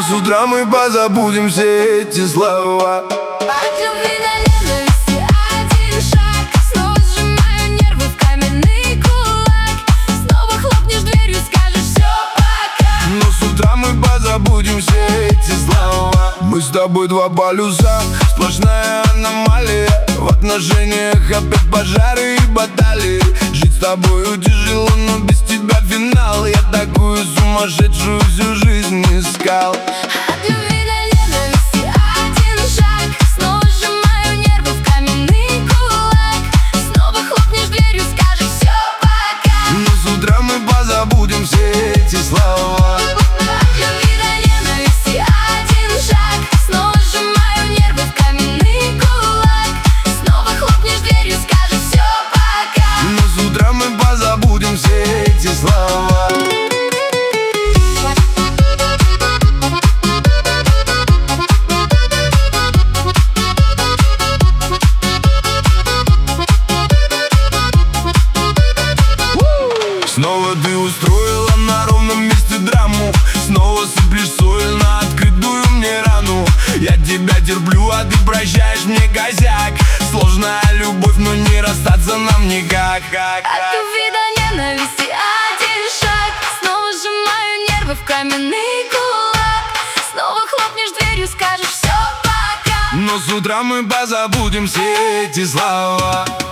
Но с утра мы позабудем все эти слова. От любви до ненависти один шаг. Снова сжимаю нервы в каменный кулак. Снова хлопнешь дверью, скажешь все пока. Но с утра мы позабудем все эти слова. Мы с тобой два полюса, сплошная аномалия. В отношениях опять пожары и баталии. Жить с тобою тяжело, но без тебя финал. Я такую сумасшедшую всю жизнь искал. От любви до ненависти один шаг. Снова сжимаю нервы в каменный кулак. Снова хлопнешь дверью, скажешь все пока. Но с утра мы позабудем все эти слова. От любви до ненависти один шаг. Снова сжимаю нервы в каменный кулак. Снова хлопнешь дверью, скажешь все пока. Но с утра мы позабудем все эти слова. Снова ты устроила на ровном месте драму. Снова сыплешь соль на открытую мне рану. Я тебя терплю, а ты прощаешь мне косяк. Сложная любовь, но не расстаться нам никак. От любви до ненависти один шаг. Снова сжимаю нервы в каменный кулак. Снова хлопнешь дверью, скажешь все пока. Но с утра мы позабудем все эти слова.